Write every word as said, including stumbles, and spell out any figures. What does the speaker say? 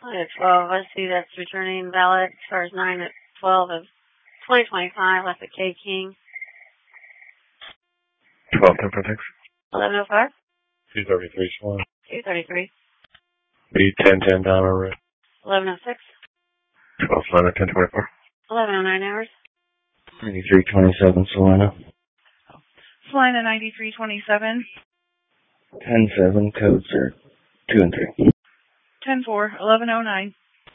at twelve, I see that's returning valid as far as nine at twelve of twenty twenty-five, left at K King. twelve ten for thanks. eleven oh five. two thirty-three Swan. two thirty-three. B ten ten Diamond Red. eleven oh six. twelve Solana ten twenty-four. eleven oh nine hours. ninety-three twenty-seven Solana. Solana ninety-three twenty-seven. ten seven codes are two and three. ten four, eleven oh nine.